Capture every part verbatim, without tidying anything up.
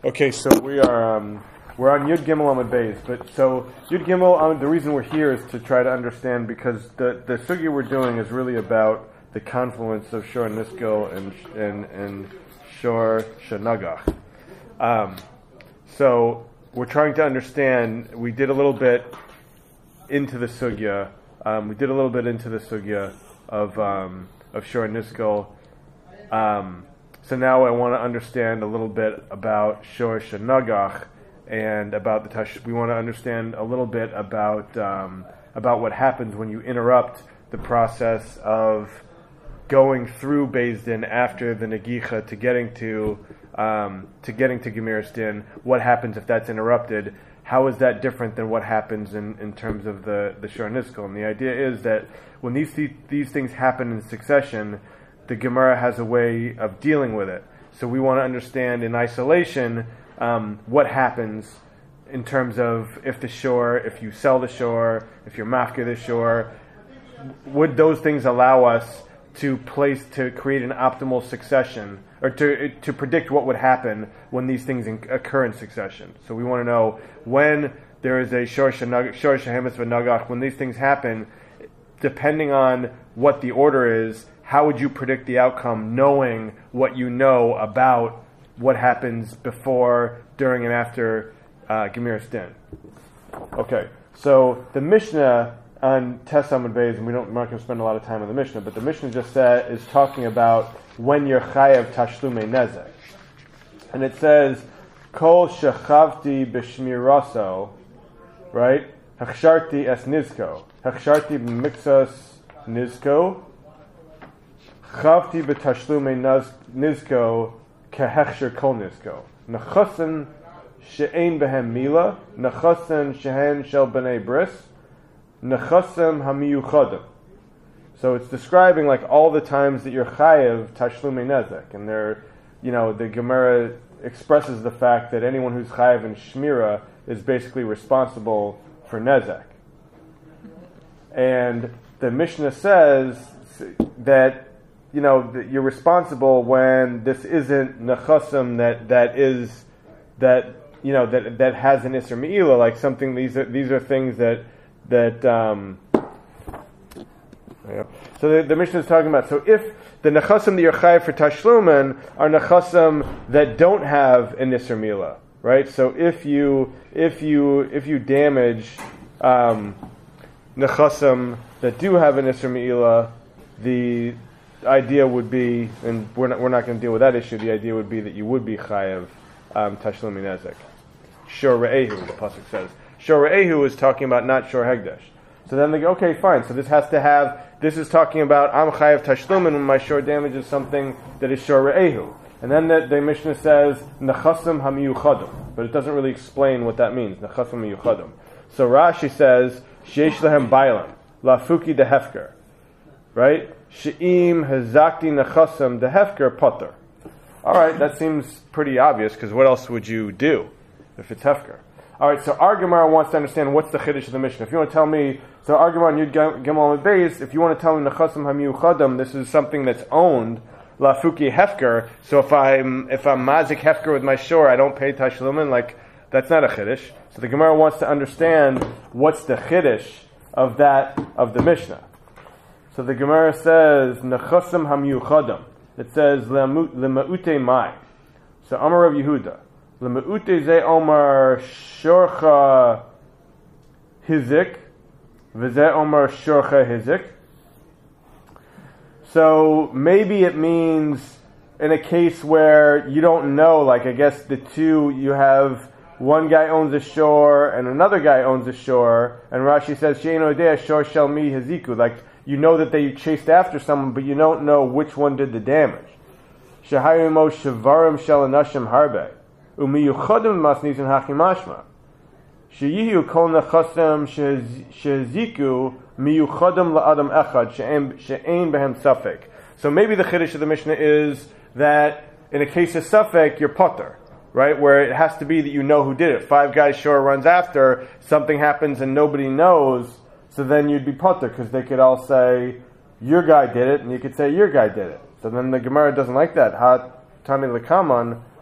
Okay, so we are um, we're on Yud Gimel Amud Beis, but so Yud Gimel. Um, the reason we're here is to try to understand, because the the sugya we're doing is really about the confluence of Shor Niskil and and and Shor Shenagach. Um, so we're trying to understand. We did a little bit into the sugya. Um, we did a little bit into the sugya of um, of Shor Niskil. Um, So now I want to understand a little bit about Shor Shenagach and about the Tash. We want to understand a little bit about um, about what happens when you interrupt the process of going through Beis Din after the Negicha to getting to um, to getting to Gemiras Din. What happens if that's interrupted? How is that different than what happens in, in terms of the the Shor Niskil? And the idea is that when these these things happen in succession, the Gemara has a way of dealing with it. So we want to understand in isolation um, what happens in terms of if the shore, if you sell the shore, if you're mafka the shore, would those things allow us to place, to create an optimal succession, or to to predict what would happen when these things in, occur in succession. So we want to know when there is a shor shehemes v'nagach, when these things happen, depending on what the order is, how would you predict the outcome knowing what you know about what happens before, during, and after uh, Gemiras Din? Okay, so the Mishnah on Tes Amud Beis, and we don't, we're not going to spend a lot of time on the Mishnah, but the Mishnah just said, is talking about when you're chayav tashlumei nezek. And it says, Kol shechavti b'shmiraso, right? Hachsharti es nizko. Hachsharti b'mixas nizko. Chavti b'tashlumei nizko kehechsher kol nizko. Nechasen she'ein behem mila. Nechasen shehen shel b'nei bris. Nechasem hamiyuchadim. So it's describing like all the times that you're chayav tashlumei nezek, and there, you know, the Gemara expresses the fact that anyone who's chayav in shmira is basically responsible for nezek. And the Mishnah says that, you know, that you're responsible when this isn't nechasim that that is that you know that that has an isser me'ilah, like something. These are these are things that that. Um, yeah. So the, the Mishnah is talking about. So if the nechasim that you're chayav for tashlumen are nechasim that don't have an isser me'ilah, right? So if you if you if you damage um, nechasim that do have an isser me'ilah, the idea would be, and we're not we're not going to deal with that issue. The idea would be that you would be chayav um, tashlumi nezek. Shor re'ehu, the pasuk says. Shor re'ehu is talking about not shor hegdesh. So then they go, okay, fine. So this has to have. This is talking about I'm chayav tashlumin when my shor damages something that is shor re'ehu. And then the, the Mishnah says nechasim hamiyuchadim, but it doesn't really explain what that means. Nechasim hamiyuchadim. So Rashi says sheish lehem bailam lafuki de hefker, right? She'im hazakti nechasam the hefker potter. All right, that seems pretty obvious, because what else would you do if it's hefker? All right, so our Gemara wants to understand what's the chiddush of the Mishnah. If you want to tell me, so our Gemara on Yud Gimel Amud Beis, if you want to tell me nechasam hamiyuchadim, this is something that's owned lafuki hefker. So if I'm if I'm mazik hefker with my shore, I don't pay tashlumin. Like, that's not a chiddush. So the Gemara wants to understand what's the chiddush of that of the Mishnah. So the Gemara says nechasim hamiyuchadim. It says lema'ute mai. So Amar Rav Yehuda lema'ute ze Omar shorcha hizik v'ze Omar shorcha hizik. So maybe it means in a case where you don't know, like I guess the two, you have one guy owns a shore and another guy owns a shore, and Rashi says she'eino yodea shor shel mi haziku, like you know that they chased after someone, but you don't know which one did the damage. Shehayimo shavarim shel anashim harbe umiyuchadim masnizin hachimashma sheyihu kol nechasem sheziku miyuchadim la'adam echad she'ein behem safek. So maybe the chiddush of the Mishnah is that in a case of safek, you're potter, right? Where it has to be that you know who did it. Five guys shore runs after, something happens and nobody knows, so then you'd be potter, because they could all say, your guy did it, and you could say, your guy did it. So then the Gemara doesn't like that. Ha tani lekaman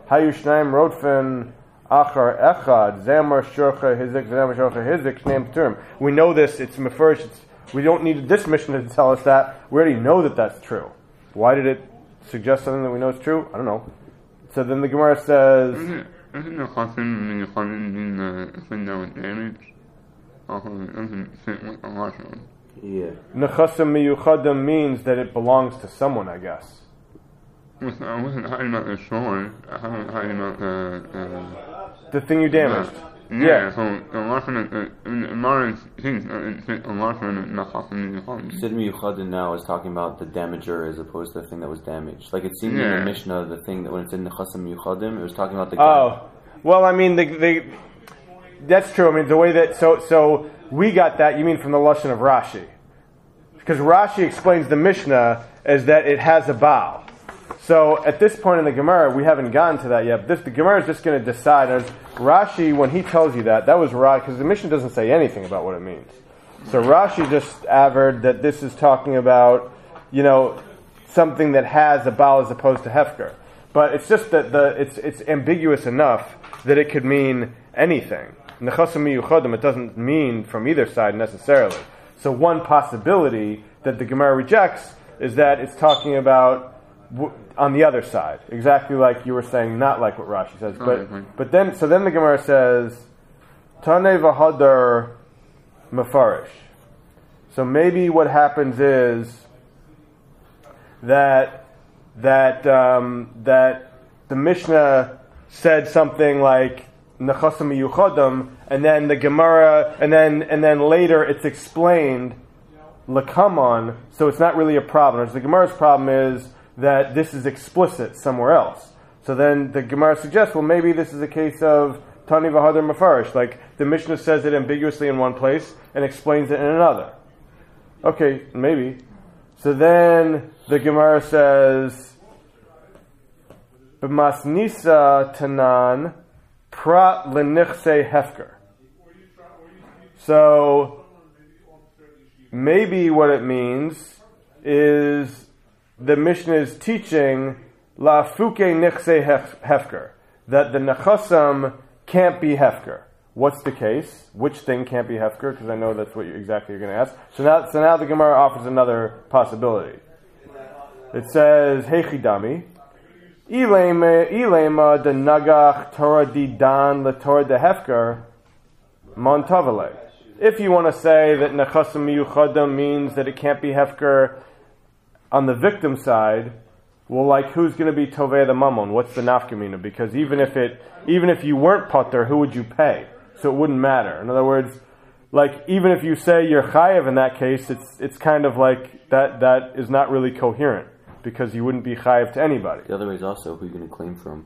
Hayushnaim Rodfen Achar Echad Zamar Shorcha Hizik Zamar Shorcha Hizik Shneim Term. We know this. It's mefurish. We don't need this Mishnah to tell us that. We already know that that's true. Why did it suggest something that we know is true? I don't know. So then the Gemara says. Isn't the Chassim Miyuchadim mean the thing that was damaged? Also, it doesn't fit with the Lashon. Yeah. Nechasim Miyuchadim means that it belongs to someone, I guess. I wasn't talking about the shore. I wasn't talking about the. Uh, the thing you damaged. Uh, yeah, yeah, so the Lashon, in the Mara thinks that it fit the Lashon and the Chassim Miyuchadim. Sid Miyuchadim now is talking about the damager as opposed to the thing that was damaged. Like it seemed yeah. in the Mishnah, the thing that when it's in the Chasam Miyuchadim, it was talking about the. Oh, well, I mean, the, the, that's true. I mean, the way that so so we got that. You mean from the Lashon of Rashi? Because Rashi explains the Mishnah as that it has a Baal. So at this point in the Gemara, we haven't gotten to that yet. This, the Gemara is just going to decide. As Rashi, when he tells you that, that was Rashi, because the Mishnah doesn't say anything about what it means. So Rashi just averred that this is talking about, you know, something that has a Baal as opposed to Hefker. But it's just that the it's it's ambiguous enough that it could mean anything. Nechasim miyuchadim, it doesn't mean from either side necessarily. So one possibility that the Gemara rejects is that it's talking about w- on the other side, exactly like you were saying, not like what Rashi says. But okay. but then so then the Gemara says, Tanei v'hadar mefarish. So maybe what happens is that that um, that the Mishnah said something like Nechasim miyuchadim, and then the Gemara, and then and then later it's explained Lakamon, so it's not really a problem. The Gemara's problem is that this is explicit somewhere else. So then the Gemara suggests, well, maybe this is a case of Tani v'hadar mefarish, like the Mishnah says it ambiguously in one place and explains it in another. Okay, maybe. So then the Gemara says, B'masnisa tanan prat lenichse hefker. So maybe what it means is the Mishnah is teaching la fuke nichse hefker, that the nechasam can't be hefker. What's the case? Which thing can't be hefker? Because I know that's what you, exactly you're going to ask. So now, so now the Gemara offers another possibility. It says, Heichidami, Ilema de nagach Torah di dan le Torah de hefker montavale. If you want to say that nechasim miyuchadim means that it can't be hefker on the victim side, well, like who's going to be tovei the mammon? What's the nafkamina? Because even if it, even if you weren't pater, who would you pay? So it wouldn't matter. In other words, like even if you say you're chayev in that case, it's it's kind of like that that is not really coherent because you wouldn't be chayev to anybody. The other way is also who you're going to claim from.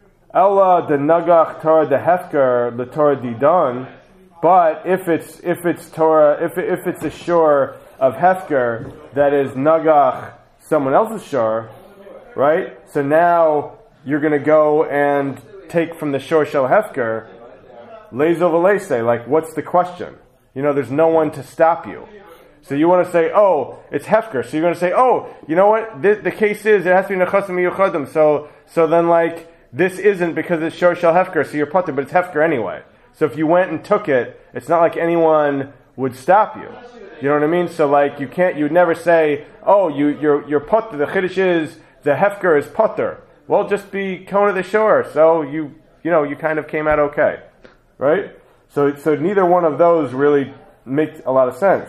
Ella de nagach Torah de hefker the Torah didan, but if it's if it's Torah if if it's a shore of hefker that is nagach someone else's shore, right? So now you're going to go and take from the shore shel hefker. Lezo v'leise, like what's the question? You know, there's no one to stop you. So you want to say, oh, it's hefker. So you're going to say, oh, you know what? The, the case is it has to be nechasim miyuchadim. So so then like this isn't because it's shor shel hefker. So you're pater, but it's hefker anyway. So if you went and took it, it's not like anyone would stop you. You know what I mean? So like you can't, you would never say, oh, you you're you're pater. The chiddush is the hefker is pater. Well, just be kona the shor. So you you know you kind of came out okay. Right? So so neither one of those really makes a lot of sense.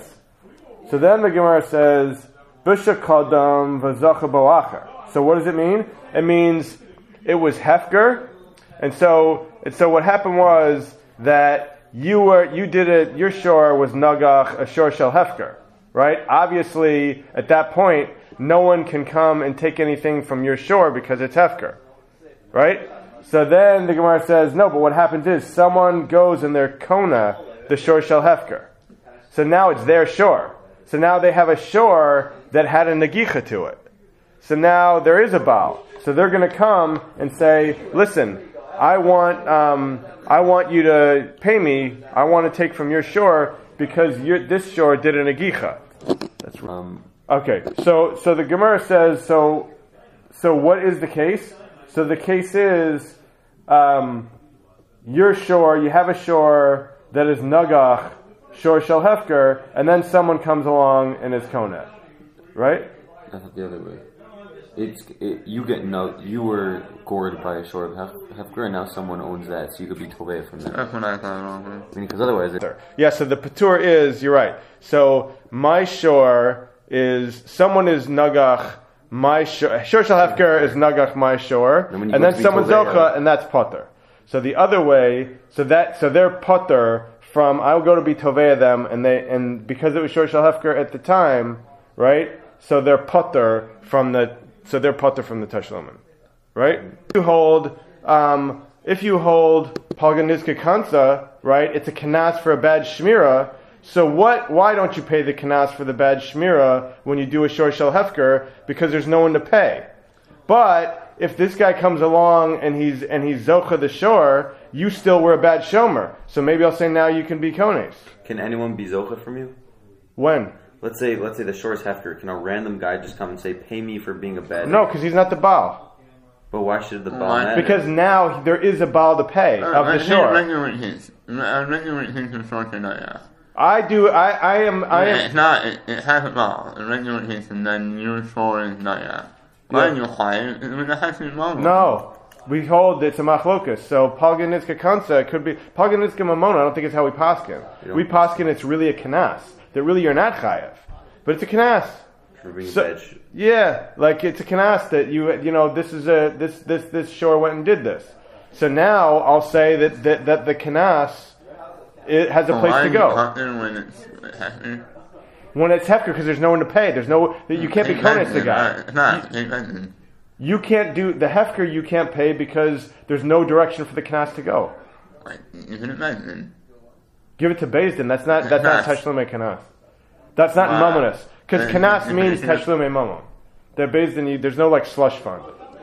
So then the Gemara says, Bisha kadam v'zacha bo'acher. So what does it mean? It means it was hefker, and so and so what happened was that you were you did it. Your shore was nagach, a shore shel hefker, right? Obviously, at that point, no one can come and take anything from your shore because it's hefker, right? So then the Gemara says, no, but what happens is someone goes and they're kona, the shore shel hefker. So now it's their shore. So now they have a shore that had a nagicha to it. So now there is a baal. So they're going to come and say, listen, I want um, I want you to pay me. I want to take from your shore because your, this shore did a nagicha. That's right. Um, okay, so so the Gemara says, so so what is the case? So the case is um, your shore, you have a shore that is nagach, shore shel hefker, and then someone comes along and is koneh, right? I thought the other way. It's it, you get no. You were gored by a shore of hef, hefker, and now someone owns that, so you could be tovei from that. That's what I thought wrong. I mean, because otherwise, it, Yeah, so the patur is, you're right. So my shore is, someone is nagach, my shore, shore shel hefker is nagach, my shore, And when you and go then to be someone's tovei, zocha, and that's potter. So the other way, so that, so they're potter from, I will go to be tovei them, and they, and because it was shore shel hefker at the time, right? So they're potter from the, so they're potter from the tashlumin, right? You hold, um, if you hold Palganizka Kansa, right, it's a kanas for a bad shmira. So what? Why don't you pay the kanas for the bad shmira when you do a shor shel hefker? Because there's no one to pay. But if this guy comes along and he's and he's zocha the shor, you still were a bad shomer. So maybe I'll say now you can be kones. can anyone be zocha from you? When? Let's say, let's say the shore is hefker. Can a random guy just come and say, "Pay me for being a bad"? No, because he's not the baal. But why should the Why? baal matter? Because now there is a baal to pay of the shor. I do. I, I am. I am. It's not. It, it has a ball. In regular case, and then your shore is not yet. Why Yeah. you quiet? It has to be ball. No, we hold it's a machlokus. So Palganizka Kansa it could be Palganizka Mamona. I don't think it's how we paskin. don't- We paskin it's really a kanas. That really you're not chayev, but it's a kanas. For being So- a bad sh- Yeah, like it's a kanas that you you know this is a this this this shore went and did this. So now I'll say that that, that the kanas it has a So place why to is it go cotton when it's hefker? when it's hefker because there's no one to pay. There's no that you can't be kones the guy. It's not. It's not. You can't do the hefker. You can't pay because there's no direction for the kanas to go. Like, you can imagine. Give it to Beis Din. That's not that's not Kanas. Tashlume Kanas. That's not Wow. Mamonis. Because Uh, Kanas uh, means uh, Tashlume Mamon. They're Beis Din. There's no like slush fund.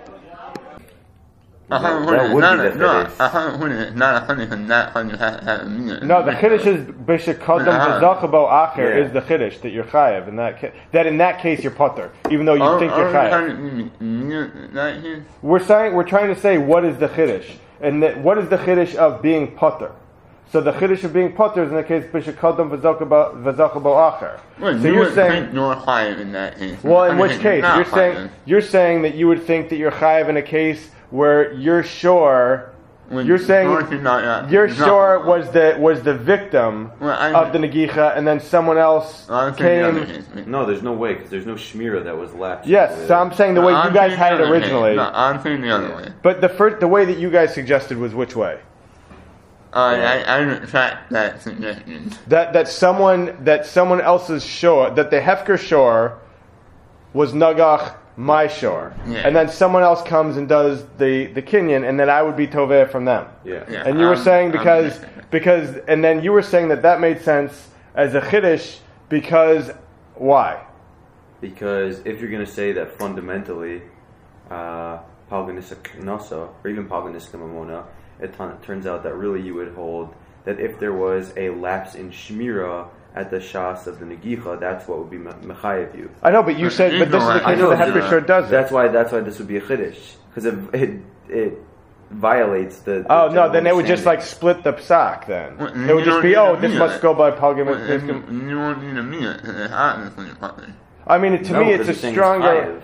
A hundred that hundred, would not be a- the no, chiddush. a hundred hundred, not a hundred and that hundred have have a minute. No, the Chiddush is Bishakadam Uh-huh. V'Zachabo Acher Yeah. is the Chiddush that you're Chayev. In that, ca- that in that case you're Potter, even though you Are- think are you're we Chayev. trying to minute that here? We're saying we're trying to say what is the Chiddush, and that, what is the Chiddush of being Potter. So the Chiddush of being Potter is in the case Bishakadam V'Zachabo Acher. Well, So you you're would saying. think you're higher in that case. Well, in which Hundred case? not You're saying higher. you're saying that you would think that you're chayiv in a case where you're sure When you're saying yours is not, uh, you're is not- sure was the was the victim Well, I- of the negicha, and then someone else Well, I'm saying the other came. case. No, there's no way because there's no shmira that was left. Yes, so I'm saying the way I'm you guys saying had the it other originally. Way. No, I'm saying the other way. But the first, the way that you guys suggested was which way? Uh, I, I retract that suggestion. That that someone that someone else's shore, that the hefker shore was nagach my shore, Yeah. and then someone else comes and does the the kinyan, and then I would be toveh from them. Yeah. Yeah. And you were I'm- saying I'm because different. because and then you were saying that that made sense as a chiddush because why? Because if you're going to say that fundamentally, uh, Palganisa Knasa, or even Palganisa Mamona, it t- turns out that really you would hold that if there was a lapse in Shmira at the Shas of the Negicha, that's what would be me- Mechayev you. I know, but you said but this is the I case know, where the I know. hefker shore does it. That's why that's why this would be a Chiddush. Because it, it, it violates the... the Oh no, general then it would just like understanding. split the psak. Then Well, it would you just don't be need oh, to this be must that. go by Well, palgam. you, you won't need a minute. It's obviously fucking. I mean, to No, me, because it's a you're saying stronger. Chayev.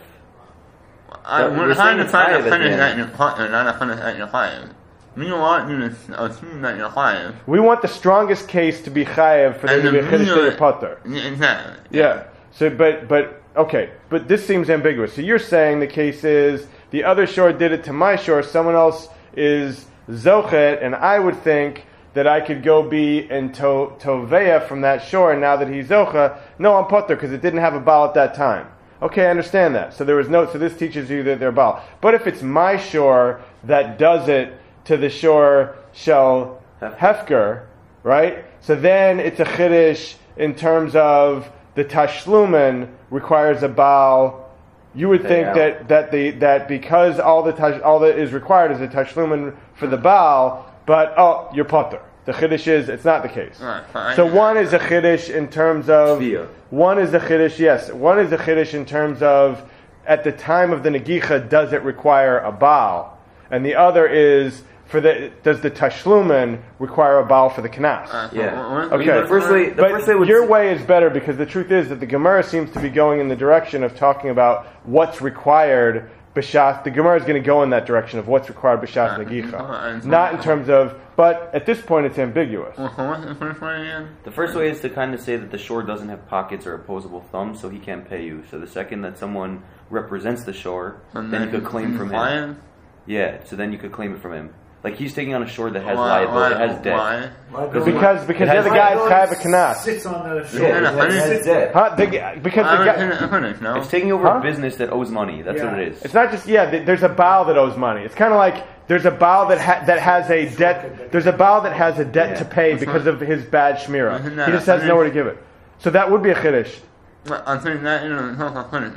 I, But we're we're trying saying to it's find higher a than finish the that end. you're partner, not a finish that you're higher. We don't want you to assume that you're higher. We want the strongest case to be chayev for there to be a chiddush that you're potter. Exactly. Yeah. So, but but okay, but this seems ambiguous. So you're saying the case is the other shore did it to my shore. Someone else is zochet, and I would think that I could go be in to, toveya from that shore. And now that he's zocha, no, I'm potter because it didn't have a baal at that time. Okay, I understand that. So there was no. So this teaches you that they're baal. But if it's my shore that does it to the shore shel hefker, right? So then it's a chiddush in terms of the tashlumen requires a baal. You would think Yeah. that, that the that because all the tash, all that is required is a tashlumen for the baal, but oh, you're potter. The chiddush is it's not the case. Right, fine. So one is a chiddush in terms of Tviyah. one is a chiddush. Yes, one is a chiddush in terms of at the time of the negicha does it require a baal, and the other is for the does the tashlumen require a baal for the kanas? Uh, so Yeah. what- Okay. The first way, the But first way would your s- way is better because the truth is that the Gemara seems to be going in the direction of talking about what's required b'shas. The Gemara is going to go in that direction of what's required b'shas Uh, negicha, uh, not in terms of. But at this point, it's ambiguous. Well, so what's the first way again? The first way is to kind of say that the shore doesn't have pockets or opposable thumbs, so he can't pay you. So the second that someone represents the shore, And then you could claim from him. client? Yeah, so then you could claim it from him. Like he's taking on a shore that has Why- liability, why- has debt. why? Because because It the has other guy is Liability chayav a kanas. Sits on the shore. Yeah, Yeah, it has Sits- debt. Huh? The, because I the was guy, in a hundred, no? It's taking over Huh? a business that owes money. That's Yeah. what it is. it's not just yeah. th- There's a baal that owes money. It's kind of like there's a baal that ha- that has a debt. There's a baal that has a debt Yeah. to pay because of his bad shmira. Isn't He that just a has nowhere to give it. So that would be a chiddush. Well, I'm saying that, you know, it's not a hundred.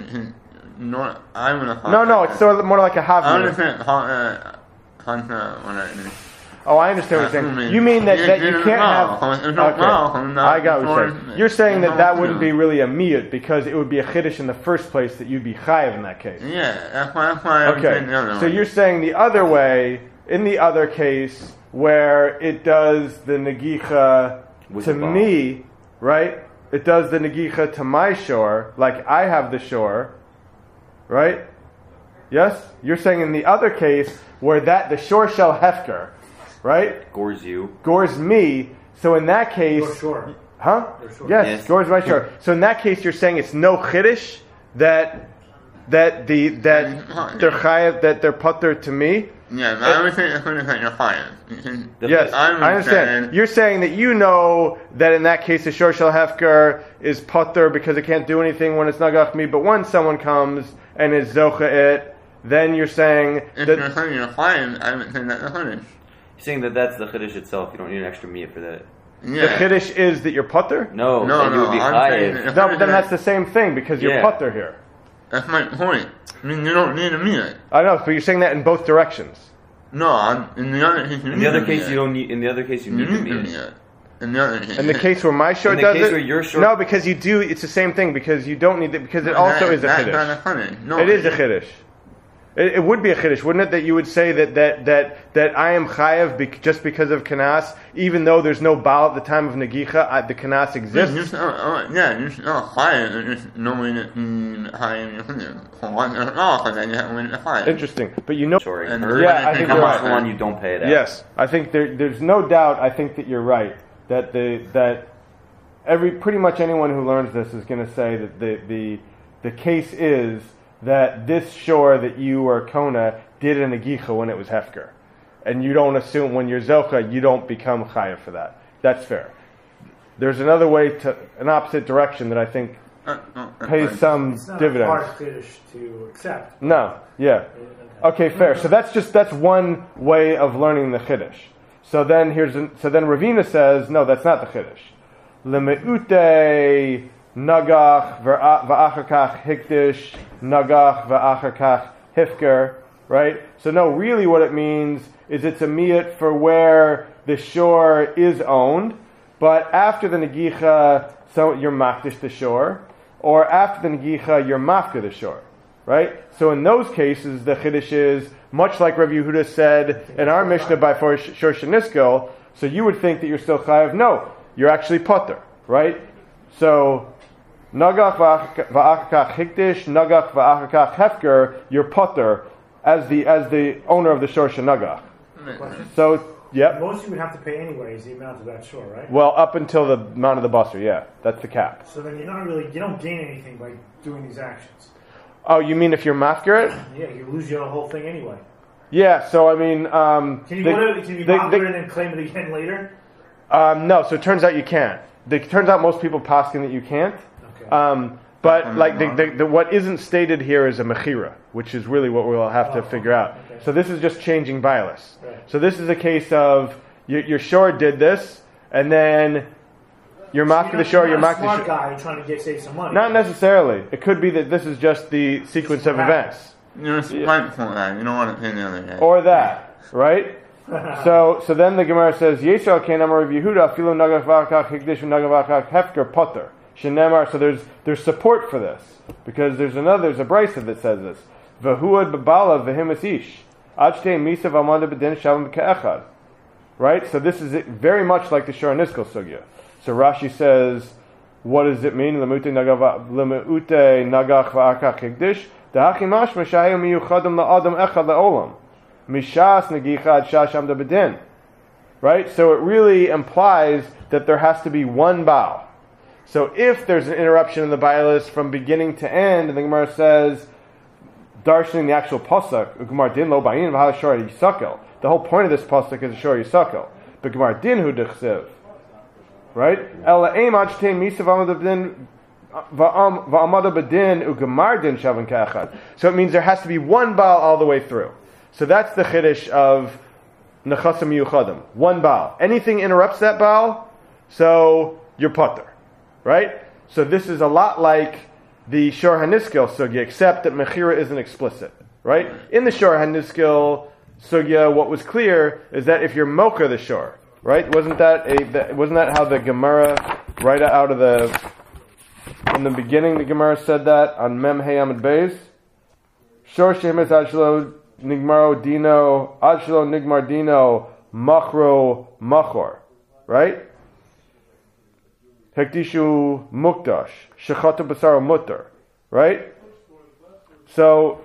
No, I'm gonna. No, no, it's sort of more like a I havmir. understand how, uh, how, uh, what I mean. Oh, I understand what you're saying. You mean that, that you can't have. Okay. I got what you're saying. You're saying that that wouldn't be really a miyut because it would be a chiddush in the first place that you'd be chayiv in that case. Yeah, that's why, that's why I'm saying the other Okay. So way. you're saying the other way, in the other case, where it does the negicha With to the ball. me, right? It does the negicha to my shore, like I have the shore, right? Yes? You're saying in the other case, where that, the shore shell hefker, right? Gores you. Gores me, so in that case... Your shore. Huh? Your shore. Yes, Yes. gores my shore. So in that case, you're saying it's no chiddush that that the that they're chayav, that they're putter to me. Yeah, but I would say it's going to say you're fired. The- Yes, I'm I understand. saying- You're saying that you know that in that case the shor shel hefker is putter because it can't do anything when it's nagach me. But when someone comes and is zocha it, then you're saying If you're that saying you're fired, I would say that's a hundred. He's saying that that's the chiddush itself. You don't need an extra meat for that. the Yeah. chiddush is that you're putter. No, No, that you no, would be I'm saying chayiv. that- No, but then that's the same thing because you're Yeah. putter here. That's my point. I mean, you don't need a minute. I know, but you're saying that in both directions. No, I'm, in the other case, you In need the other a case, minute. you don't need. In the other case, you You need the need a meat. minute. In the other case. In the case where my shor In the does case it, where your shor- no, because you do. It's the same thing because you don't need it because it also That- is a that's chiddush. not a hundred. No, It is a chiddush. It, it would be a chiddush, wouldn't it? That you would say that that that, that I am chayav bec- just because of kanas, even though there's no baal at the time of negicha, I, the kanas You exists. just, uh, uh, yeah, you just not fired. There's just no way to mm, hire your hundred. For one, uh, no, because then you have to win the fire. Interesting, but you know, Sorry, And- her. Yeah, I think How you're much right. for one you don't pay it out. yes, I think there, there's no doubt. I think that you're right. That the that every pretty much anyone who learns this is going to say that the the the case is that this shore that you or Kona did in a gicha when it was hefker, and you don't assume when you're zocha you don't become chayav for that. That's fair. There's another way to an opposite direction that I think Uh, no, that's pays fine. some It's not dividends. a hard chiddush to accept. No, yeah. Okay, fair. So that's just that's one way of learning the chiddush. So then here's an, so then Ravina says no, that's not the chiddush. Lemeute nagach va'achakach hikdish nagach va'achakach hifker. Right. So no, really, what it means is it's a miyut for where the shore is owned, but after the negicha, so you're makdish the shore, or after the negicha, you're mafka the shore. Right? So in those cases, the chiddush is, much like Rav Yehuda said in our Mishnah by Shor Sheniskil, so you would think that you're still chayav. No, you're actually potter. Right? So, nagach va'achakach hikdish, nagach va'achakach hefker, you're potter as the as the owner of the Shor Shenagach. So, yep. Most you would have to pay anyway is the amount of that shore, right? Well, up until the amount of the buster, yeah. That's the cap. So then you're not really, you don't gain anything by doing these actions. Oh, you mean if you're mafker it? Yeah, you lose your whole thing anyway. Yeah, so I mean... Um, Can you the- go to, can you the- mafker the- it and claim it again later? Um, no, so it turns out you can't. It turns out most people poskin that you can't. Okay. Um, but like the, the, the, what isn't stated here is a mechira, which is really what we'll have to Oh, figure out. okay. So this is just changing bias. Right. So this is a case of your, your shore did this, and then you're So mafka you're the shore, not you're a mafka the smart shore. guy trying to get save some money. Not necessarily. It could be that this is just the sequence of what events. You're spiteful that. You don't want to pay the other guy. Or that, right? so so then the Gemara says, Yeshal Ken Amar Rav Yehuda, Filo Nagav V'Achach Hikdish Nagav V'Achach Hefker Potter. Shenemar. So there's there's support for this because there's another there's a brisa that says this. V'Huad B'Bala V'Himas Ish. Ajte Misav Amada B'Din Shalom Ka'echad. Right? So this is very much like the Shor HaNiskel Sugya. So Rashi says, what does it mean? Lemute nagach va'akach hikdish. Da'achi mashma shayu miyuchadim la'adam echad la'olam. Mishas negicha ad shasham da bedin. Right? So it really implies that there has to be one Baal. So if there's an interruption in the Bailis from beginning to end, and the Gemara says, darshaning the actual pasuk, Gemara din lo ba'in v'hal shor yisakel. The whole point of this pasuk is a shor yisakel. But Gemara din hu dechsev. Right? Ela aim ajtein misav amad bedin va'amad bedin u'gemar din shavan ka'echad. So it means there has to be one Baal all the way through. So that's the chiddush of Nechasam Miyuchadim. One Baal. Anything interrupts that Baal, so you're potter. Right? So this is a lot like the Shor HaNiskel Sugya, except that Mechira isn't explicit. Right? In the Shor HaNiskel Sugya, what was clear is that if you're Mocher the Shor, right? Wasn't that a that, wasn't that how the Gemara, right out of the, in the beginning the Gemara said that on Mem Hey Amid Beis? Shor Shemes Ajlo Nigmaro Dino, Ajlo Nigmar Dino, Machro Machor. Right? Hekdishu Mukdash, Shechata Basaro Mutter. Right? So,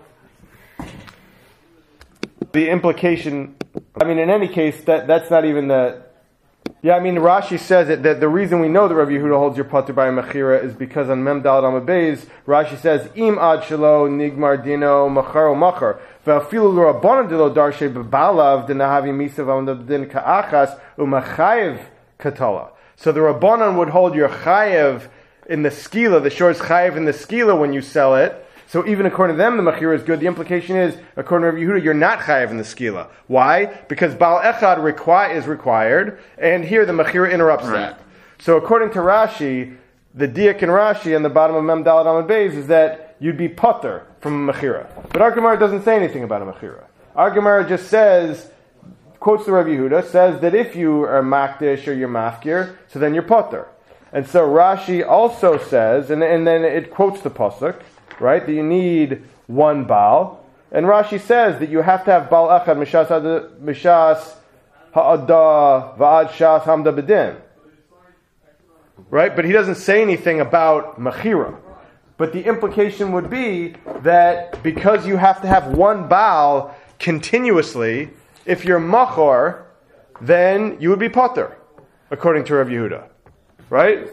the implication, I mean, in any case, that that's not even the, yeah, I mean, Rashi says it, that the reason we know that Rabbi Yehuda holds your potter by a mechira is because on Mem Daled Amud Beis, Rashi says, Im ad shelo nigmar dino machar o machar, ve'afilu l'rabbanan dilo darshe b'balav d'nahavi misav amad din ka'achas u'machayev katala. So the Rabbanan would hold your chayev in the skila, the shor's chayev in the skila when you sell it. So even according to them, the mechira is good. The implication is, according to Rabbi Yehuda, you're not chayav in the skila. Why? Because Baal Echad requi- is required, and here the mechira interrupts Right. that. So according to Rashi, the diak in Rashi on the bottom of Mem Daled Amud Beis is that you'd be potter from a mechira. But our Gemara doesn't say anything about a mechira. Our Gemara just says, quotes the Rabbi Yehuda, says that if you are makdish or you're mafkir, so then you're potter. And so Rashi also says, and, and then it quotes the pasuk, right, that you need one Baal. And Rashi says that you have to have Baal Echad Mishas Mishas Ha'ada Va'ad Shas Hamda Bedin. Right? But he doesn't say anything about Mechira. But the implication would be that because you have to have one Baal continuously, if you're Machor, then you would be Potter, according to Rav Yehuda. Right?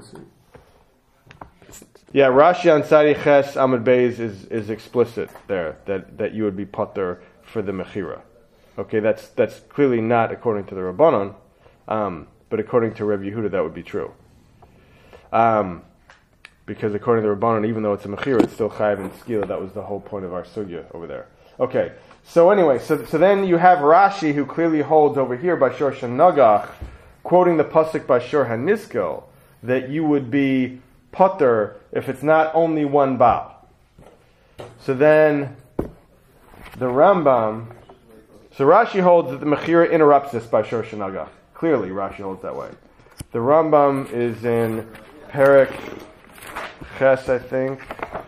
Yeah, Rashi on Sadi Ches Amud Beis is, is explicit there, that, that you would be Potter for the Mechira. Okay, that's that's clearly not according to the Rabbanon, um, but according to Rav Yehuda that would be true. Um, because according to the Rabbanon, even though it's a Mechira, it's still Chayav and Skila. That was the whole point of our Sugya over there. Okay, so anyway, so so then you have Rashi who clearly holds over here by Shor Shanagach, quoting the pasuk by Shor HaNiskel, that you would be Potter if it's not only one Baal. So then the Rambam, so Rashi holds that the Mechira interrupts this by Shor Shanagach. Clearly Rashi holds that way. The Rambam is in Perek Ches, I think.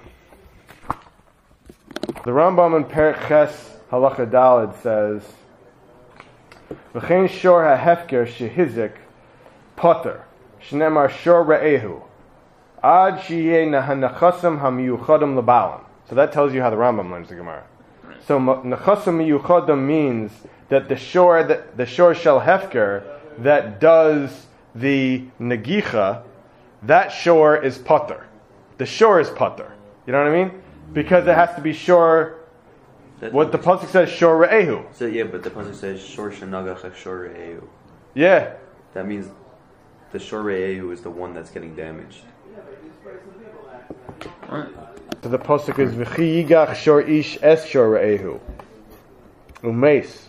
The Rambam in Perek Ches Halacha Daled says, V'chein shor ha'hefker shehizik Potter shnemar shor re'ehu Ad shiyeh nahachasam hamiyuchadim lebalim. So that tells you how the Rambam learns the Gemara. So nachasam miyuchadim means that the shor that the shor shel hefker that does the negicha, that shor is potter. The shor is potter. You know what I mean? Because it has to be shor. That, What the pasuk says, shor re'ehu. So yeah, but the pasuk says shor shenagach shor re'ehu. Yeah. That means the shor re'ehu is the one that's getting damaged. So the pasuk is v'chi yigach shor ish es shor re'ehu umeis.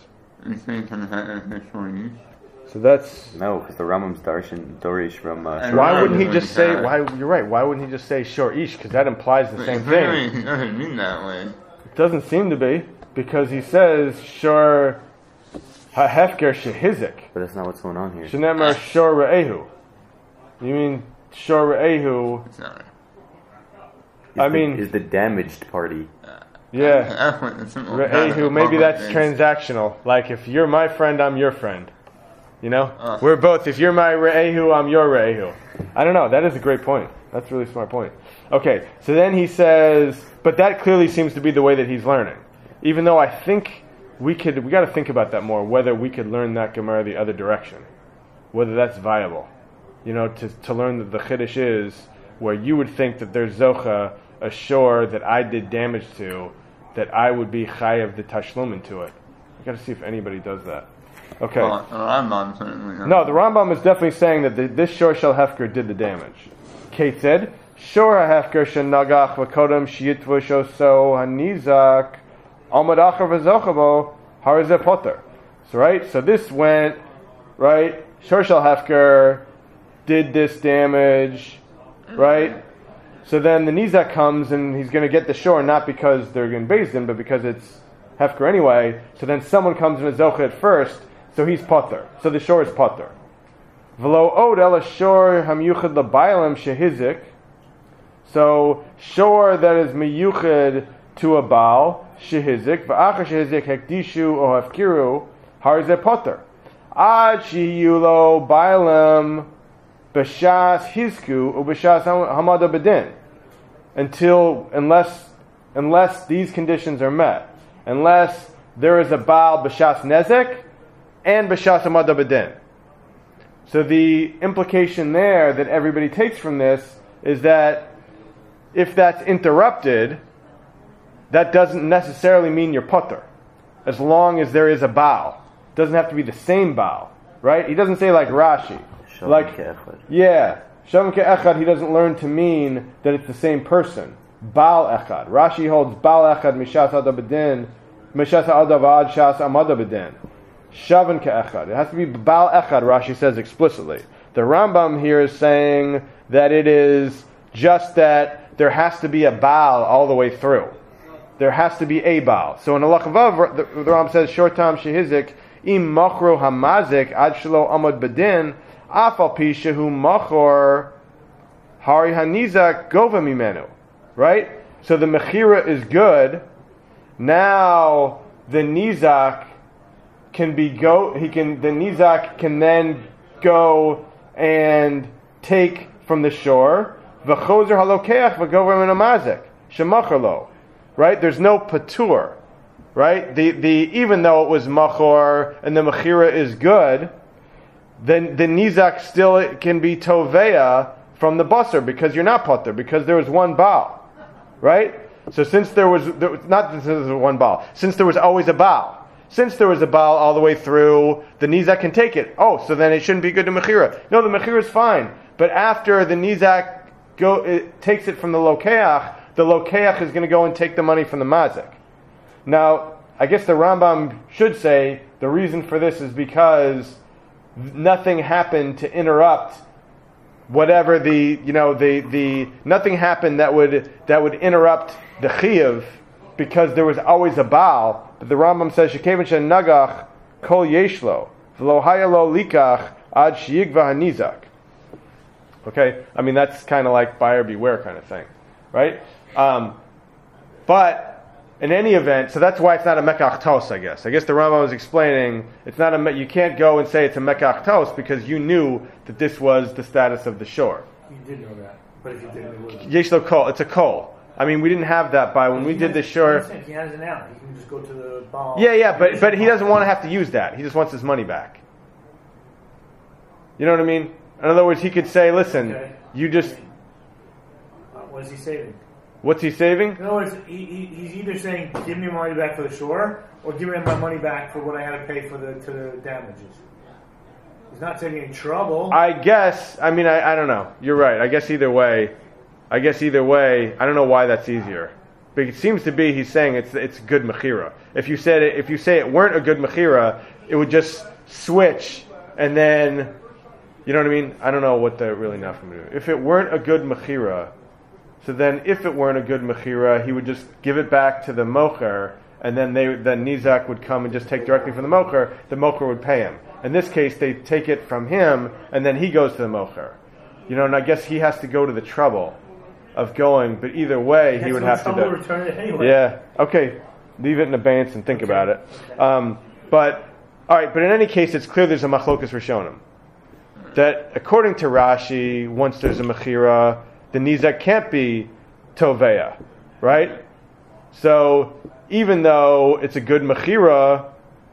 So that's No, because the Rambam's darshan dorish from. Uh, And why wouldn't he Rambam just is say? bad. Why you're right? Why wouldn't he just say shor ish? Because that implies the same Very, thing. it doesn't mean that way. It doesn't seem to be because he says shor ha'hefker shehizik but that's not what's going on here. shenemar shor re'ehu. You mean shor re'ehu? It's not. Is I the, mean- is the damaged party. Yeah. That's what the simple Re'ehu, maybe that's transactional. Like if you're my friend, I'm your friend. You know? Uh. We're both. If you're my Re'ehu, I'm your Re'ehu. I don't know. That is a great point. That's a really smart point. Okay, so then he says, but that clearly seems to be the way that he's learning. Even though I think we could, we got to think about that more, whether we could learn that Gemara the other direction. Whether that's viable. You know, to, to learn that the Chiddush is where you would think that there's Zocha, a shore that I did damage to, that I would be chayav the tashlumin to it. I got to see if anybody does that. Okay. Well, the Rambam certainly. No, the Rambam is definitely saying that the, this shor shel hefker did the damage. Kate said, shor ha-hefker shenagach v'kodem shiyitvu shoso hanizak almad acher v'zochavo harzeh poter. So right, so this went right. Shor shel hefker did this damage, right? So then the Nizak comes and he's going to get the shore, not because they're going to Din, but because it's Hefker anyway. So then someone comes in a Zocha at first, so he's Potter. So the shore is Potter. V'lo od el shor hamyuchad l'bailam shehizik. So shore that is miyuchad to a Baal, shehizik, v'acha shehizik hekdishu o hafkiru, harzeh Potter. Ad shiyulo bailam b'shas hizku u b'shas hamada b'din, until unless unless these conditions are met, unless there is a baal b'shas nezek and b'shas hamada b'din. So the implication there that everybody takes from this is that if that's interrupted, that doesn't necessarily mean you're putter, as long as there is a baal. It doesn't have to be the same baal, right? He doesn't say like Rashi. Like, yeah, Shavim ke'echad, he doesn't learn to mean that it's the same person. Baal echad. Rashi holds Baal echad mishas adabedin, mishas adavad shas amadabedin. Shavim ke'echad. It has to be Baal echad, Rashi says explicitly. The Rambam here is saying that it is just that there has to be a Baal all the way through. There has to be a Baal. So in Alach Vav, the, the Rambam says, Shortam shehizik, im machro hamazik ad shelo amad bedin, afal pi shehu machor hari hanizak gova mimenu. Right? So the mechira is good. Now the nizak can be go. He can. The nizak can then go and take from the shore. V'chozer halokeach v'gover min hamazik shemachalo. Right? There's no patur. Right? The the even though it was machor and the mechira is good, then the nizak still can be toveya from the basar because you're not potter, because there was one baal. Right? So since there was, there was not that there was one baal, since there was always a baal, since there was a baal all the way through, the nizak can take it. Oh, so then it shouldn't be good to mechira. No, the mechira is fine, but after the nizak go it takes it from the lokeach, the lokeach is going to go and take the money from the mazik. Now, I guess the Rambam should say the reason for this is because nothing happened to interrupt whatever the you know the the nothing happened that would that would interrupt the chiyuv, because there was always a baal. But the Rambam says shekevin shen nagach kol yeshlo v'lo hayalo likach ad sheyigva hanizak. Okay, I mean that's kind of like buyer beware kind of thing, right? Um, but in any event, so that's why it's not a mekach tos, I guess. I guess the Rambam was explaining it's not a. You can't go and say it's a mekach tos because you knew that this was the status of the shore. You did know that, but if you didn't, it wouldn't. Yeshlo kol, it's a kol. I mean, we didn't have that by when But we he did has- the shore. He has it now. He can just go to the ball. Yeah, yeah, but but he doesn't want to have to use that. He just wants his money back. You know what I mean? In other words, he could say, "Listen, Okay. you just Uh, what is he saving? what's he saving?" In other words, he, he, he's either saying, "Give me my money back for the shore," or "Give me my money back for what I had to pay for the to the damages." He's not taking any trouble. I guess. I mean, I, I don't know. You're right. I guess either way. I guess either way. I don't know why that's easier. But it seems to be he's saying it's it's good mechira. If you said it, if you say it weren't a good mechira, it would just switch, and then, you know what I mean? I don't know what the really not from do. If it weren't a good mechira, so then if it weren't a good mechira, he would just give it back to the mocher, and then they then Nizak would come and just take directly from the mocher. The mocher would pay him. In this case, they take it from him, and then he goes to the mocher. You know, and I guess he has to go to the trouble of going, but either way, he would have to do. Return it anyway. Yeah. Okay. Leave it in abeyance and think okay. about it. Um, but all right. But in any case, it's clear there's a machlokas rishonim. That according to Rashi, once there's a mechira, the nizak can't be toveya, right? So even though it's a good mechira,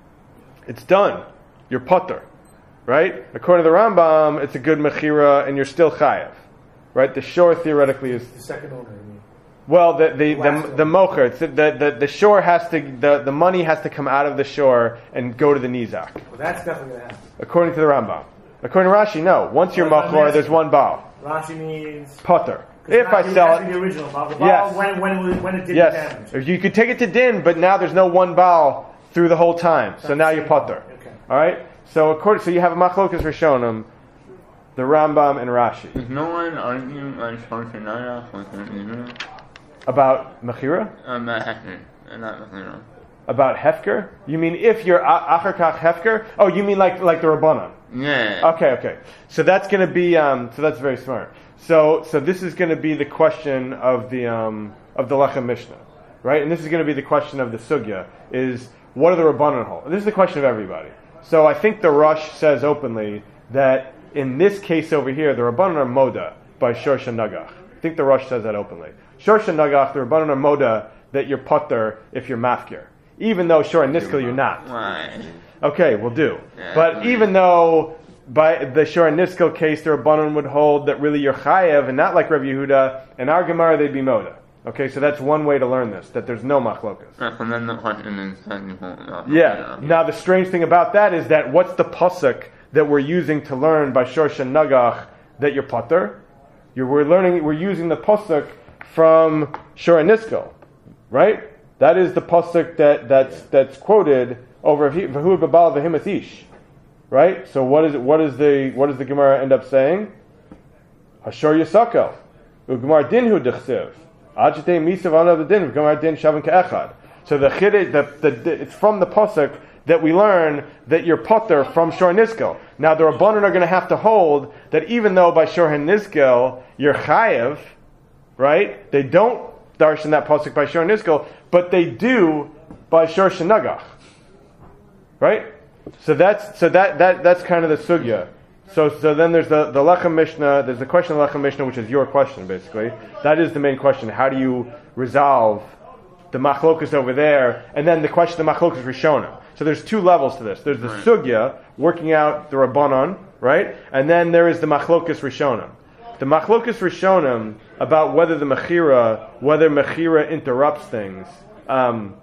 it's done. You're potter, right? According to the Rambam, it's a good mechira and you're still chayav, right? The shore theoretically is the second owner. I mean. Well, the the the, the, the mocher, it's the, the the the shore has to the, the money has to come out of the shore and go to the nizak. Well, that's definitely gonna happen. According to the Rambam. According to Rashi, no. Once you're well, machor, there's one baal. Rashi means potter. If Rashi I sell it, the original baal. The yes. baal when when when it did yes. damage. If you could take it to din, but now there's no one baal through the whole time. So now you're potter. Okay. All right. So according, so you have a machlokas rishonim, the Rambam and Rashi. Does no one argue on Shoshanaya with the about mechira? About hefker, not mechira. About hefker? You mean if you're achar kach hefker? Oh, you mean like like the Rabbanan? Yeah. Okay, okay. So that's going to be. Um, so that's very smart. So so this is going to be the question of the um, of the Lechem Mishnah, right? And this is going to be the question of the sugya: is what are the Rabbanan hold? This is the question of everybody. So I think the Rosh says openly that in this case over here, the Rabbanan are moda by Shorsh and Nagach. I think the Rosh says that openly. Shorsh and Nagach, the Rabbanan are moda that you're potter if you're mafkir. Even though Shor and Niskel you're not. Why? Okay, we'll do. Yeah, but right. even though by the Shor and Niskel case, the Rabbanan would hold that really you're chayev and not like Rabbi Yehuda, and our Gemara they'd be moda. Okay, so that's one way to learn this, that there's no machlokas. Yeah, so then the question is, uh, yeah. Now the strange thing about that is that what's the pasuk that we're using to learn by Shorsh and Nagach that you're potter? You're, we're learning, we're using the pasuk from Shor and Niskel, right? That is the pasuk that that's that's quoted over V'hu Babal V'himath Ish, right? So what is it? What is the what does the Gemara end up saying? Hashor Yisako, U'Gemar Dinhu Dechsev. Ajite misav ana the din, Gemara din shavan ka'echad. So the chiddush, the, the it's from the pasuk that we learn that you're potter from Shor Niskel. Now the Rabbanan are going to have to hold that even though by Shor Niskel you're chayev, right? They don't darshan that pasuk by Shor Niskel, but they do by Shor Nagach, right? So that's so that that that's kind of the sugya. So, so then there's the, the Lechem Mishnah, there's the question of Lechem Mishnah, which is your question, basically. That is the main question. How do you resolve the machlokas over there? And then the question of the machlokas Rishonim. So there's two levels to this. There's the right. sugya, working out the Rabbanon, right? And then there is the machlokas Rishonim. The machlokas Rishonim, about whether the mechira, whether mechira interrupts things, um,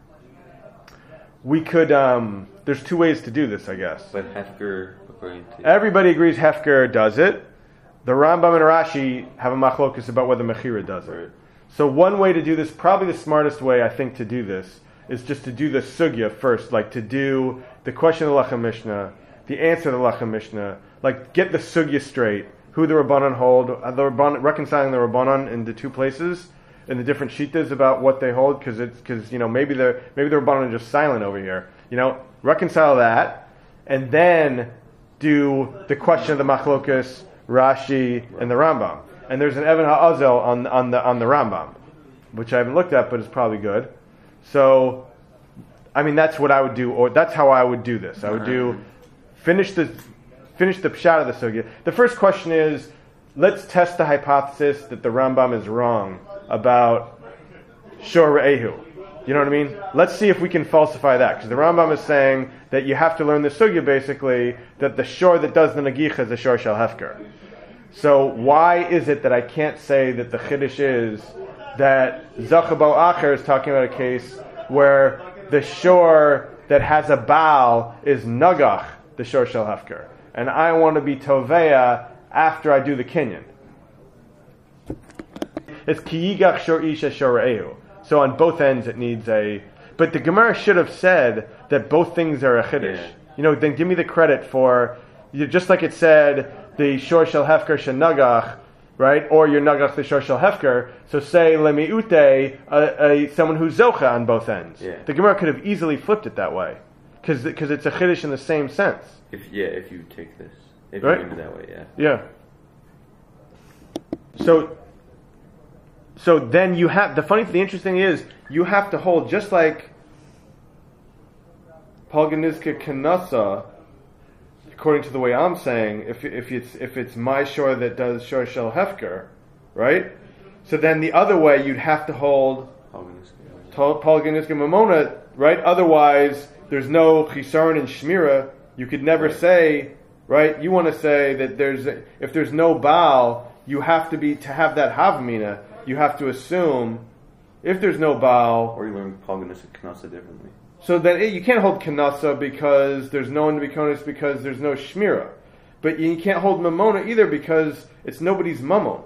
we could, um, there's two ways to do this, I guess. But Hefker... Everybody agrees Hefker does it. The Rambam and Rashi have a machlokus about whether Mechira does it. Right. So one way to do this, probably the smartest way I think to do this, is just to do the sugya first, like to do the question of the Lechem Mishnah, the answer to the Lechem Mishnah, like get the sugya straight, who the Rabbanan hold, uh, the Rabbanan, reconciling the Rabbanan in the two places, in the different shittas about what they hold, because it's because you know maybe the maybe the Rabbanan are just silent over here. You know, reconcile that, and then do the question of the machlokas, Rashi, and the Rambam. And there's an Evan Ha'azel on on the on the Rambam, which I haven't looked at, but it's probably good. So, I mean, that's what I would do, or that's how I would do this. I would do finish the finish the pshat of the sugya. The first question is, let's test the hypothesis that the Rambam is wrong about Shor Re'ehu. You know what I mean? Let's see if we can falsify that. Because the Rambam is saying that you have to learn the sugya, basically, that the shor that does the nagicha is the shor shel hefker. So why is it that I can't say that the chiddush is that Zachabal Acher is talking about a case where the shor that has a baal is nagach, the shor shel hefker. And I want to be toveya after I do the kinyan. It's ki yigach shor isha shor re'ehu. So on both ends it needs a... But the Gemara should have said that both things are a chiddush. Yeah. You know, then give me the credit for... You, just like it said, the shor shel hefker shenagach, right? Or your nagach the shor shel hefker. So say lemiute, a, a, someone who's zocha on both ends. Yeah. The Gemara could have easily flipped it that way. Because it's a chiddush in the same sense. If Yeah, if you take this. If right? you do it that way, yeah. Yeah. So... so then you have, the funny, the interesting is, you have to hold, just like Palganizka Kanasa, according to the way I'm saying, if if it's if it's my shore that does shor shel hefker, right? So then the other way you'd have to hold Palganizka Mamona, right? Otherwise, there's no chisaron and shmira. You could never Right. say, right? You want to say that there's a, if there's no Baal, you have to be to have that havmina. You have to assume if there's no Baal, Or you learn Palganus and Knasa differently. so then it, you can't hold kanasa because there's no one to be konis because there's no shmira, but you can't hold mamona either because it's nobody's mamon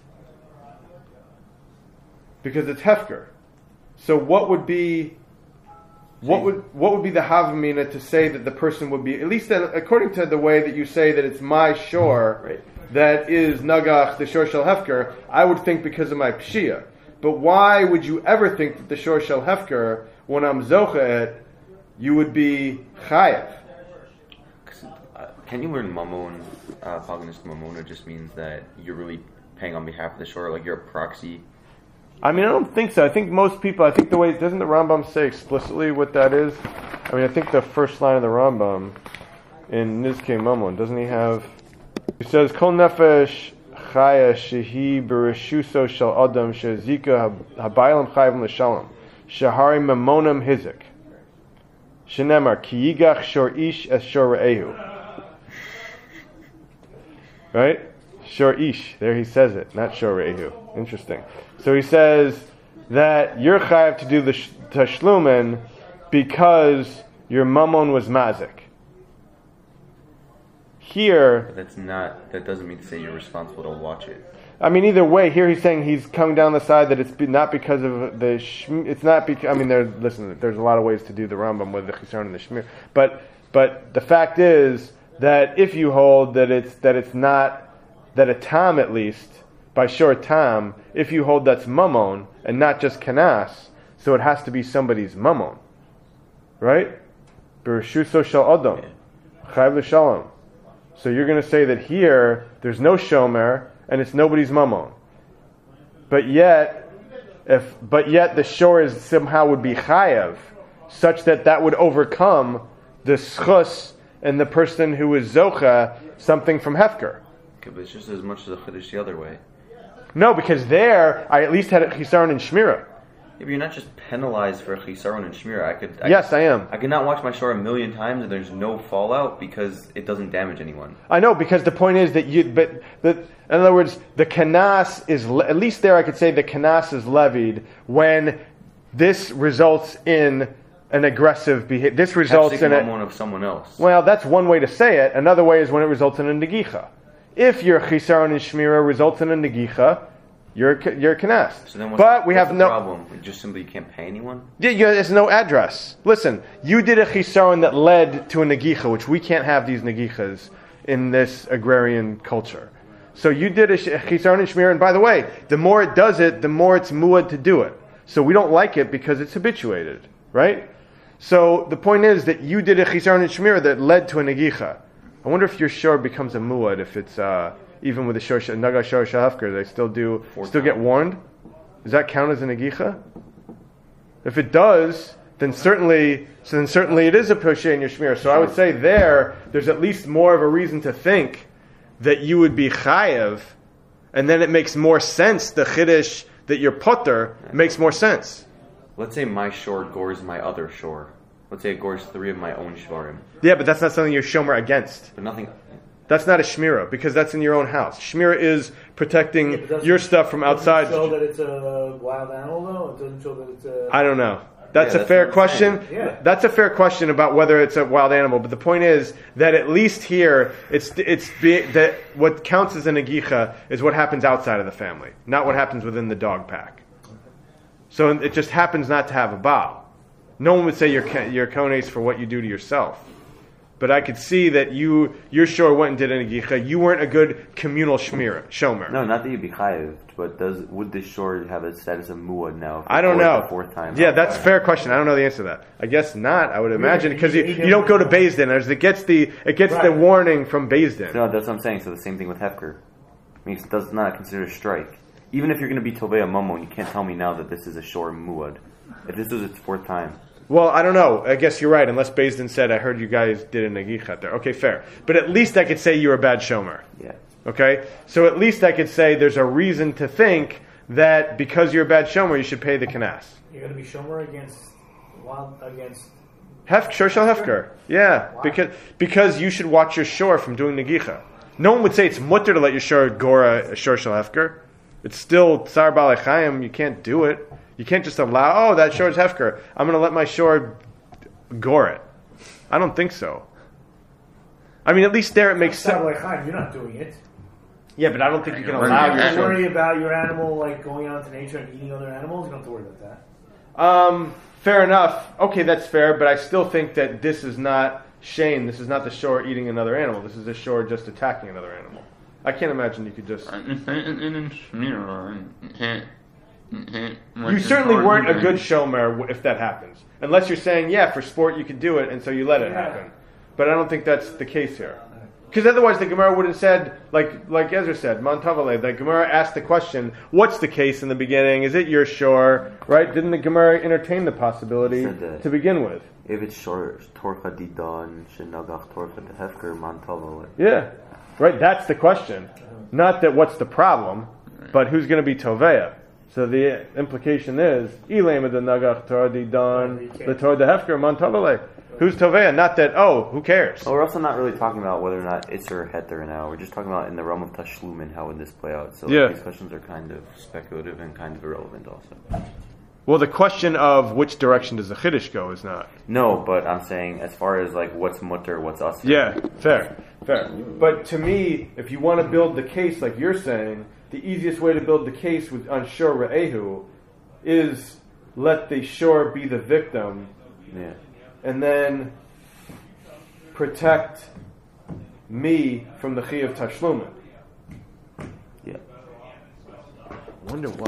because it's hefker. So what would be what would what would be the havamina to say that the person would be, at least that, according to the way that you say that it's my shore, Right. that is nagach the shor shel hefker? I would think because of my pshia. But why would you ever think that the shor shel hefker, when I'm zocha it, you would be chayav? Uh, can you learn mamon? Uh, Palganus mamona just means that you're really paying on behalf of the shore, like you're a proxy. I mean, I don't think so. I think most people, I think the way, doesn't the Rambam say explicitly what that is? I mean, I think the first line of the Rambam in Nizkei Mamon, doesn't he have, he says, Kol nefesh chaya shehi bereshuso shel adam shezika habaylam chayvim l'shalom shehari mamonam hizik shenemar ki yigach shor ish es shor re'ehu. Right? Shor ish. There he says it, not shor re'ehu. Interesting. So he says that you're chayav to do the sh- tashlumen because your mammon was mazik. Here, But that's not. That doesn't mean to say you're responsible to watch it. I mean, either way, here he's saying he's coming down the side that it's be, not because of the shm, it's not because, I mean, there. Listen, there's a lot of ways to do the Rambam with the chisaron and the shmir, but but the fact is that if you hold that it's that it's not that a tam at least by short tam, if you hold that's mammon and not just kanas, so it has to be somebody's mammon, right? Bereshuso shel adam, chayv l'shalom. So you're going to say that here there's no shomer and it's nobody's mammon, but yet, if but yet the shore is somehow would be chayav, such that that would overcome the schus and the person who is zocha something from hefker. Okay, but it's just as much as a chiddush the other way. No, because there I at least had a chisaron and shmira. Yeah, but you're not just penalized for a chisaron and shmira. I could. I Yes, could, I am. I could not watch my shore a million times and there's no fallout because it doesn't damage anyone. I know, because the point is that you, but the, in other words, the kanas is, le- at least there I could say the kanas is levied when this results in an aggressive behavior. This results in a, one of someone else. well, that's one way to say it. Another way is when it results in a negicha. If your chisaron and shmira results in a negicha, you're a- you're a kanas. So then what's, but we what's have the no problem. We just simply can't pay anyone. Yeah, yeah, there's no address. Listen, you did a chisaron that led to a negicha, which we can't have these negichas in this agrarian culture. So you did a sh- a chisaron and shmir, and by the way, the more it does it, the more it's muad to do it. So we don't like it because it's habituated, right? So the point is that you did a chisaron and shmir that led to a negicha. I wonder if your shor becomes a muad if it's uh, even with the shor naga shor shahafker, they still do Four still get times. warned. Does that count as a negicha? If it does, then certainly, so then certainly it is a poshe in your shmir. So I would say there, there's at least more of a reason to think that you would be chayev, and then it makes more sense. The chiddush that you're potter makes more sense. Let's say my shore gores my other shore. Let's say it gores three of my own shorim, Yeah, but that's not something you're shomer against. but nothing. That's not a shmira because that's in your own house. Shmira is protecting Yeah, but doesn't- your stuff from doesn't outside. it show that it's a wild animal, though? It doesn't show that it's a... I don't know. That's Yeah, a that's fair what I'm question. saying. Yeah. That's a fair question about whether it's a wild animal. But the point is that at least here, it's it's be, that what counts as an agicha is what happens outside of the family, not what happens within the dog pack. So it just happens not to have a bow. No one would say you're ca- you're kones for what you do to yourself. But I could see that you your shore went and did an agicha. You weren't a good communal shmira, shomer. No, not that you'd be chayiv, but does would this shore have a status of muad now? if I it don't gores know. The fourth time. Yeah, that's a fair question. I don't know the answer to that. I guess not. I would imagine he- because you, he you don't go to didn't- Beis Din. As it gets the it gets the Right. warning from Beis Din. No, that's what I'm saying. So the same thing with hefker. I mean, it does not consider a strike. Even if you're going to be Tovei Mamon, you can't tell me now that this is a shor muad. If this was its fourth time. Well, I don't know. I guess you're right, unless Beis Din said, I heard you guys did a Negichat there. Okay, fair. But at least I could say you're a bad shomer. Yeah. Okay? So at least I could say there's a reason to think that because you're a bad shomer, you should pay the kanas. You're going to be shomer against wild against Hef, shor shel hefker. Yeah, Wow. because because you should watch your shor from doing negicha. No one would say it's mutter to let your shor gora a shor shel hefker. It's still tsar balei chayim. You can't do it. You can't just allow. Oh, that shor is hefker. I'm going to let my shor gore it. I don't think so. I mean, at least there it makes sense. You're not doing it. Yeah, but I don't think you can Right. allow You your don't shor. worry about your animal like going out into nature and eating other animals. You don't have to worry about that. Um, fair enough. Okay, that's fair, but I still think that this is not Shane. This is not the shore eating another animal. This is the shore just attacking another animal. I can't imagine you could just... You certainly weren't a good shomer if that happens. Unless you're saying, yeah, for sport you could do it, and so you let it Yeah. happen. But I don't think that's the case here. Because otherwise the Gemara would have said, like like Ezra said, Montavale, the Gemara asked the question, what's the case in the beginning? Is it your shore? Right? Didn't the Gemara entertain the possibility Said that. to begin with? If it's shor torcha didon shenagach torcha de hefker mantava. Yeah. Right, that's the question. Not that what's the problem, but who's going to be Tovea. So the implication is, Ilema de Nagach Torah di Don, the Torah de Hefker Montavale. Who's Tovea? Not that, oh, who cares? Well, we're also not really talking about whether or not it's or heter now. We're just talking about in the realm of Tashlum and how would this play out. So like, Yeah. these questions are kind of speculative and kind of irrelevant also. Well, the question of which direction does the Chiddush go is not. No, but I'm saying as far as like what's mutter, what's us. Yeah, fair, fair. But to me, if you want to build the case like you're saying, the easiest way to build the case with on Shor Re'ehu is let the Shor be the victim Yeah. and then protect me from the Chi of Tashlumin. Yeah. I wonder why.